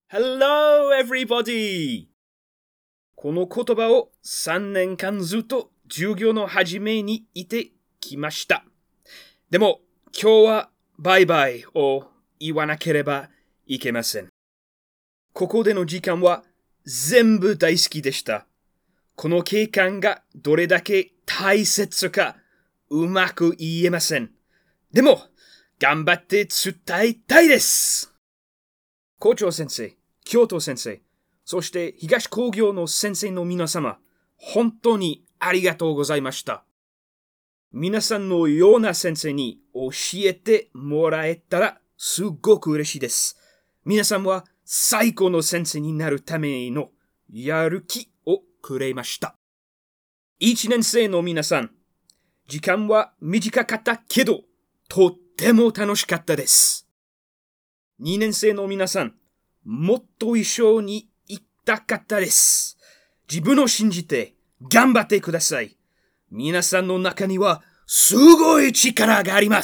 Hello, everybody! この言葉を3年間ずっと授業の始めに言ってきました。でも、今日はバイバイを言わなければいけません。ここでの時間は全部大好きでした。この経験がどれだけ大切かうまく言えません。でも、頑張って伝えたいです。校長先生、教頭先生、そして東工業の先生の皆様、本当にありがとうございました。皆さんのような先生に教えてもらえたらすごく嬉しいです。皆さんは最高の先生になるためのやる気をくれました。1年生の皆さん、時間は短かったけど、とっても楽しかったです。2年生の皆さん、もっと一緒に行ったかったです。自分を信じて頑張ってください。皆さんの中にはすごい力があります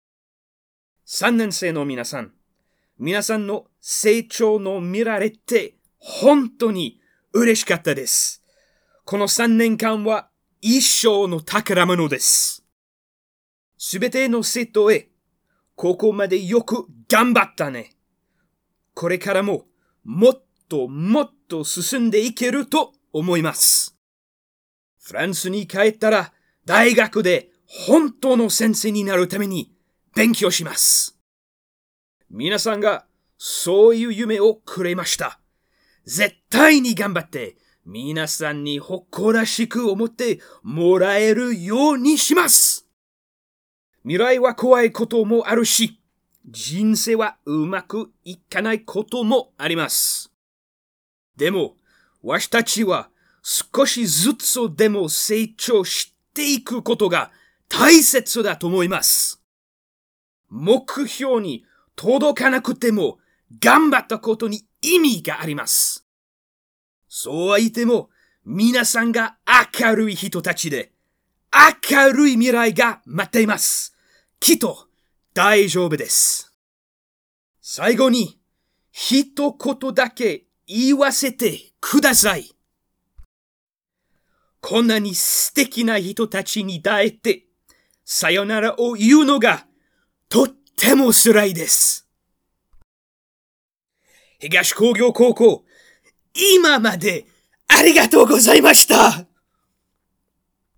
。3年生の皆さん、皆さんの成長の見られて本当に嬉しかったです。この3年間は一生の宝物です。すべての生徒へ、ここまでよく頑張ったね。これからももっともっと進んでいけると思います。フランスに帰ったら大学で本当の先生になるために勉強します。皆さんがそういう夢をくれました。絶対に頑張って皆さんに誇らしく思ってもらえるようにします。未来は怖いこともあるし、人生はうまくいかないこともあります。でも、私たちは少しずつでも成長していくことが大切だと思います。目標に届かなくても頑張ったことに意味があります。そうは言っても、皆さんが明るい人たちで、明るい未来が待っています。きっと大丈夫です。最後に一言だけ言わせてください。こんなに素敵な人たちに出会えて、さよならを言うのがとっても辛いです。東工業高校、今までありがとうございました。